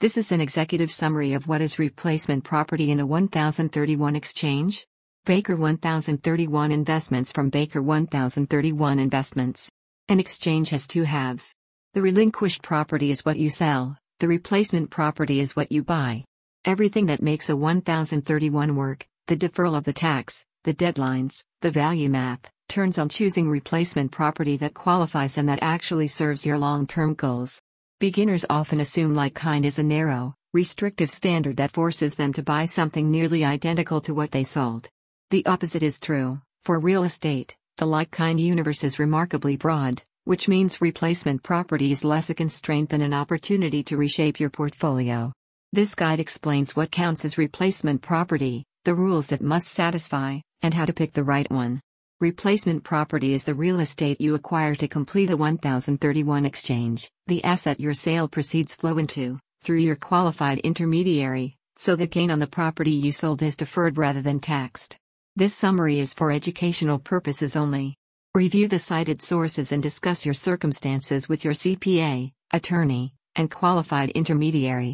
This is an executive summary of what is replacement property in a 1031 exchange. Baker 1031 Investments from Baker 1031 Investments. An exchange has two halves. The relinquished property is what you sell, the replacement property is what you buy. Everything that makes a 1031 work, the deferral of the tax, the deadlines, the value math, turns on choosing replacement property that qualifies and that actually serves your long-term goals. Beginners often assume like-kind is a narrow, restrictive standard that forces them to buy something nearly identical to what they sold. The opposite is true. For real estate, the like-kind universe is remarkably broad, which means replacement property is less a constraint than an opportunity to reshape your portfolio. This guide explains what counts as replacement property, the rules it must satisfy, and how to pick the right one. Replacement property is the real estate you acquire to complete a 1031 exchange, the asset your sale proceeds flow into, through your qualified intermediary, so the gain on the property you sold is deferred rather than taxed. This summary is for educational purposes only. Review the cited sources and discuss your circumstances with your CPA, attorney, and qualified intermediary.